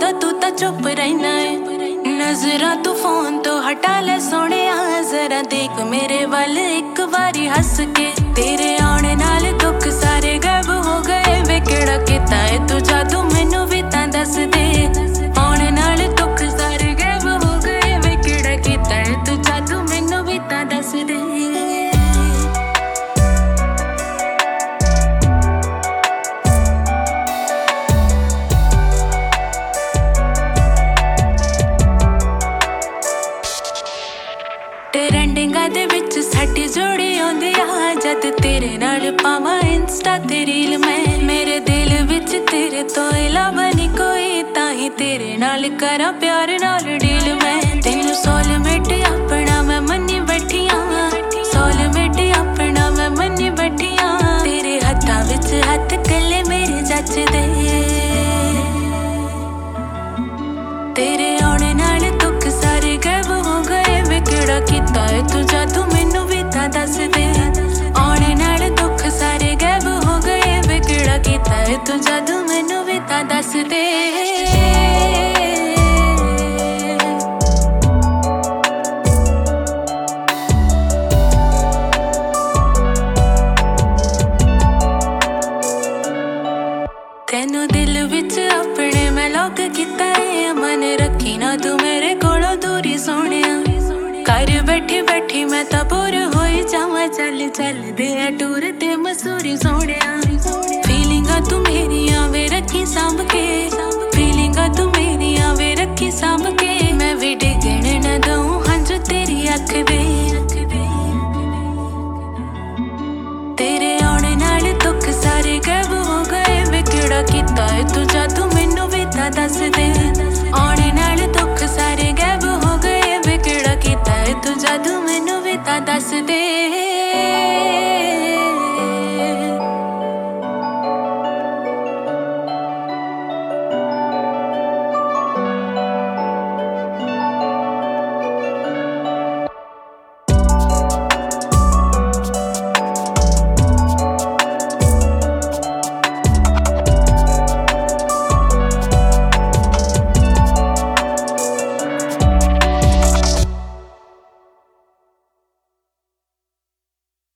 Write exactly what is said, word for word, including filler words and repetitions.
बोलदा तू तां चुप रहना है। नजरां तू फोन तो हटा ले सोहणिया, जरा देख मेरे वल एक बारी हस के। तेरे आने नाल दुख सारे गायब हो गए वे, केड़ा कीता है तू जादू मैनू भी तां दस दे। आने नाल दुख सारे गायब हो गए वे, केड़ा कीता है तू जादू मैनू भी तां दस दे। ट्रेंडिंगां दे विच साडी जोड़ी आउंदी आ, जद तेरे नाल पावां इंस्टा ते रील मैं। मेरे दिल विच तेरे तो इलावा नी कोई, ताही तेरे नाल करां प्यार नाल डील मैं। तेनू सोलमेट अपना मैं मन्नी बैठी आं, सोलमेट अपना मैं मन्नी बैठी आं। तेरे हत्थां विच हत्थ कल्ले मेरे जचदे, तेरे आने नाल दुख सारे गायब हो गए वे, केड़ा कीता है तू जादू मैनू भी तां दस दे। आने नाल दुख सारे गायब हो गए वे, केड़ा कीता है तू जादू मैनू भी तां दस दे। तेनू दिल विच अपने मैं लॉक कीता है, मन रखी ना तू मेरे कोलों दूरी सोहणिया। घर बैठी बैठी मैं तां बोर होई जावां, चल चल दे टूर ते मसूरी सोहणिया। फीलिंगां तू मेरियां वे रखी सांभ के, फीलिंगां तू मेरियां वे रखी सांभ के। मैं भी डिगण ना दूं हंझ तेरी अख दे, तेरे आने नाल दुख सारे गायब हो गए वे, केड़ा कीता है तू जादू मैनू भी तां दस दे। आने नाल दुख सारे गायब हो गए वे, केड़ा कीता है तू जादू मैनू भी तां दस दे।